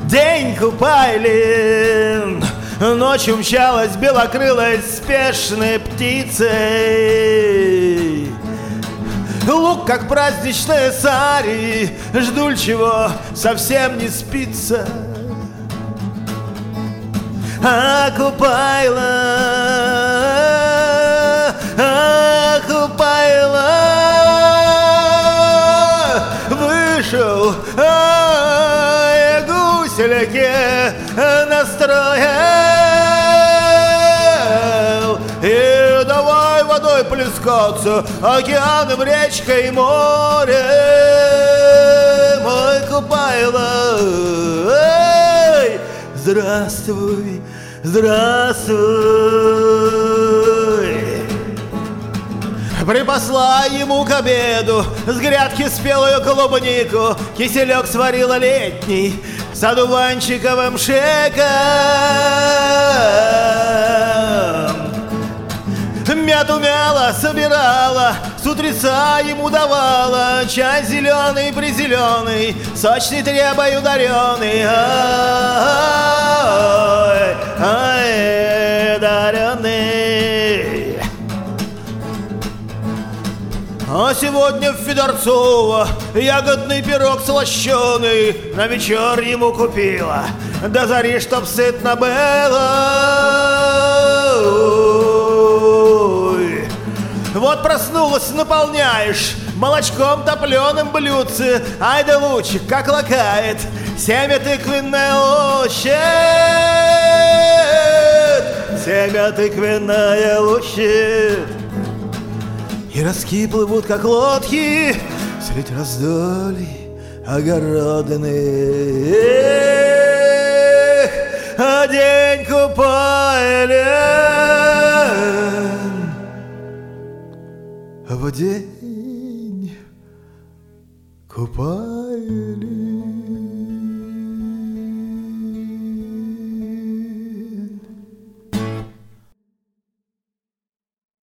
День купайлин, ночью мчалась белокрылой спешной птицей. Лук, как праздничные сари, ждуль чего совсем не спится. А Купайла вышел гуселяке настроил. И давай водой плескаться, океаном, речкой, морем. Ой, Купайла, эй, здравствуй, здравствуй. Припасла ему к обеду с грядки спелую клубнику, киселек сварила летний с одуванчиковым шеком. Мяту мяла, собирала, с утреца ему давала, чай зеленый призеленый, сочный требой ударенный. Ай, даренный. А сегодня в Федорцово ягодный пирог слащеный на вечер ему купила, до зари, чтоб сытно было. Вот проснулась, наполняешь молочком топленым блюдце. Ай да лучик, как лакает, семя тыквенное лущит, семя тыквенное лущит. И роски плывут, как лодки, средь раздолий огородных. А день купайлен, в день купайлен.